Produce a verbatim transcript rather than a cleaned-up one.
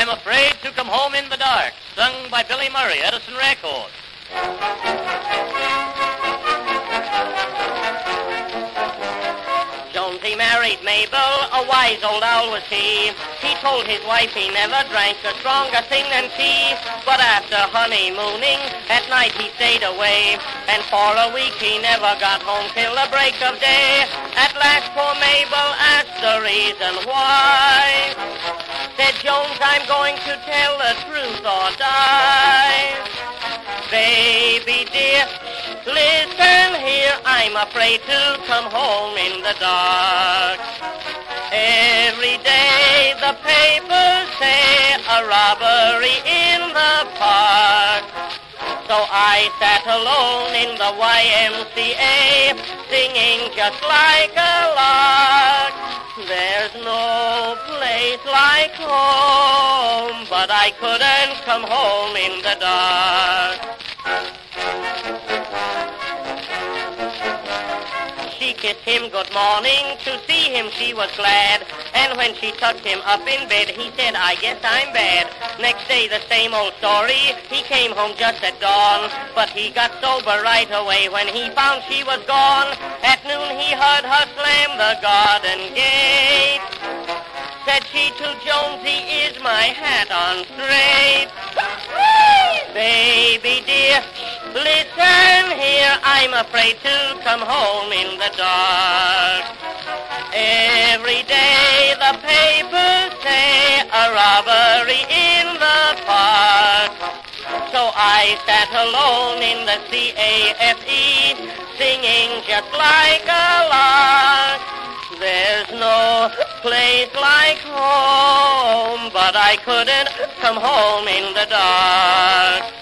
I'm Afraid to Come Home in the Dark, sung by Billy Murray, Edison Records. Jonesy married Mabel, a wise old owl was he. He told his wife he never drank a stronger thing than tea. But after honeymooning, at night he stayed away. And for a week he never got home till the break of day. At last poor Mabel asked the reason why. Said Jones, I'm going to tell the truth or die. Baby dear, listen here, I'm afraid to come home in the dark. Every day the papers say a robbery in the park. So I sat alone in the Y M C A, singing just like a lark. There's no place like home, but I couldn't come home in the dark. She kissed him good morning, to see him she was glad. And when she tucked him up in bed, he said, I guess I'm bad. Next day the same old story, he came home just at dawn. But he got sober right away when he found she was gone. At noon he heard her slam the garden gate. Said she to Jonesy, is my hat on straight? Baby dear, listen here, I'm afraid to come home in the dark. Every day the papers say a robbery in the park. So I sat alone in the C A F E, singing just like a lark. There's no place like home, but I couldn't come home in the dark.